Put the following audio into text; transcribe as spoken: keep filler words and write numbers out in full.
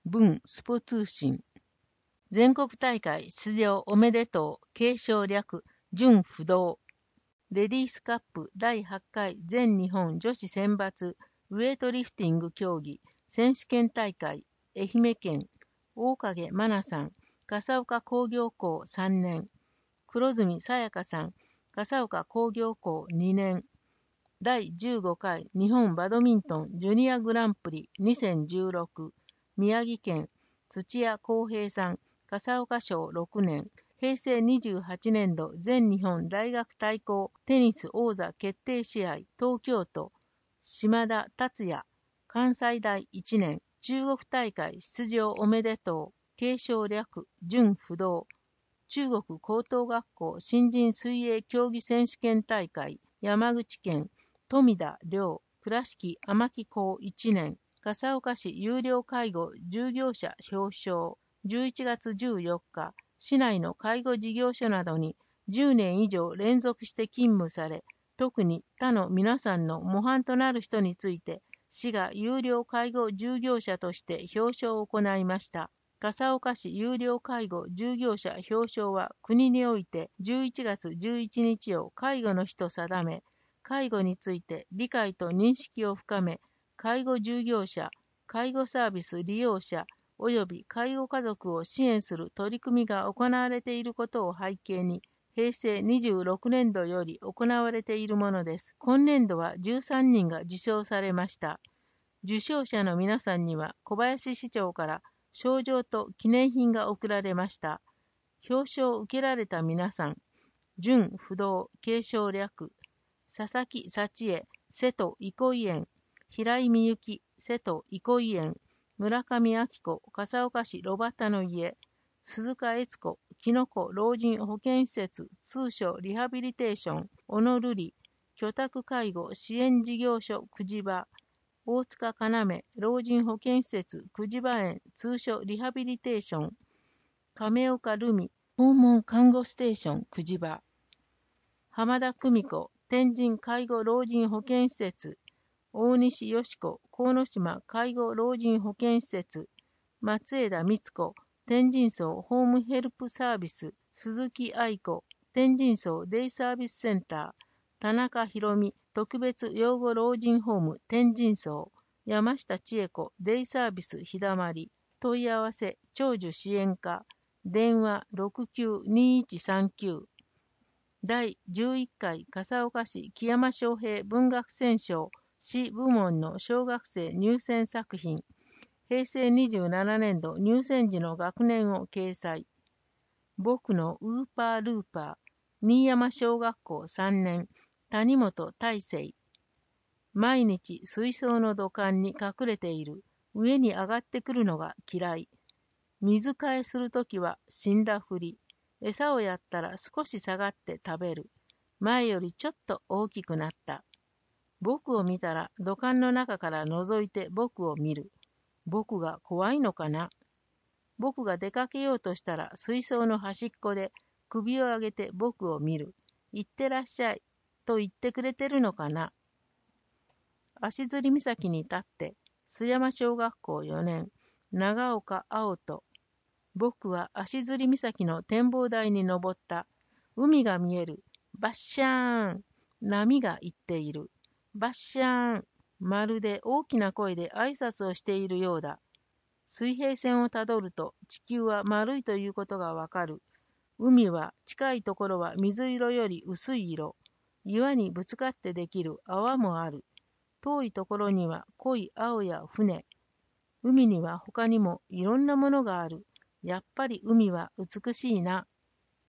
文スポ通信。全国大会出場おめでとう、継承略、準不動。レディースカップだいはちかい全日本女子選抜ウェイトリフティング競技選手権大会、愛媛県、大影真奈さん、笠岡工業高さんねん、黒住さやかさん、笠岡工業高にねん、だいじゅうごかい日本バドミントンジュニアグランプリにせんじゅうろく、宮城県、土屋康平さん、笠岡賞ろくねん、へいせいにじゅうはちねんど全日本大学対抗テニス王座決定試合東京都、島田達也、関西大いちねん、中国大会出場おめでとう、継承略、準不動、中国高等学校新人水泳競技選手権大会、山口県、富田良、倉敷天城高いちねん、笠岡市有料介護従業者表彰、じゅういちがつじゅうよっか、市内の介護事業所などにじゅうねん以上連続して勤務され、特に他の皆さんの模範となる人について、市が有料介護従業者として表彰を行いました。笠岡市有料介護従業者表彰は国においてじゅういちがつじゅういちにちを介護の日と定め、介護について理解と認識を深め、介護従業者、介護サービス利用者、及び介護家族を支援する取り組みが行われていることを背景に、へいせいにじゅうろくねんどより行われているものです。今年度はじゅうさんにんが受賞されました。受賞者の皆さんには小林市長から賞状と記念品が贈られました。表彰を受けられた皆さん、準不動継承略、佐々木幸恵、瀬戸憩園、平井美幸、瀬戸憩園、村上明子、笠岡市炉端の家、鈴鹿悦子、きのこ老人保健施設、通称リハビリテーション、小野瑠璃、居宅介護支援事業所久慈場、大塚要、老人保健施設久慈場園、通称リハビリテーション、亀岡留美、訪問看護ステーション久慈場、浜田久美子、天神介護老人保健施設、大西よし子、鴻島介護老人保健施設、松枝光子、天神荘ホームヘルプサービス、鈴木愛子、天神荘デイサービスセンター、田中博美、特別養護老人ホーム天神荘、山下千恵子、デイサービス日だまり、問い合わせ、長寿支援課、電話 ろくきゅうにいちさんきゅう、だいじゅういっかい笠岡市木山昌平文学選奨市部門の小学生入選作品、へいせいにじゅうななねんど入選時の学年を掲載。僕のウーパールーパー、新山小学校さんねん、谷本大成。毎日水槽の土管に隠れている。上に上がってくるのが嫌い。水替えするときは死んだふり。餌をやったら少し下がって食べる。前よりちょっと大きくなった。僕を見たら土管の中から覗いて僕を見る。僕が怖いのかな。僕が出かけようとしたら水槽の端っこで首を上げて僕を見る。行ってらっしゃいと言ってくれてるのかな。足摺岬に立って須山小学校よねん、長岡青人。僕は足摺岬の展望台に登った。海が見える。バッシャーン。波が言っている。バッシャーン。まるで大きな声で挨拶をしているようだ。水平線をたどると地球は丸いということがわかる。海は近いところは水色より薄い色。岩にぶつかってできる泡もある。遠いところには濃い青や船。海には他にもいろんなものがある。やっぱり海は美しいな。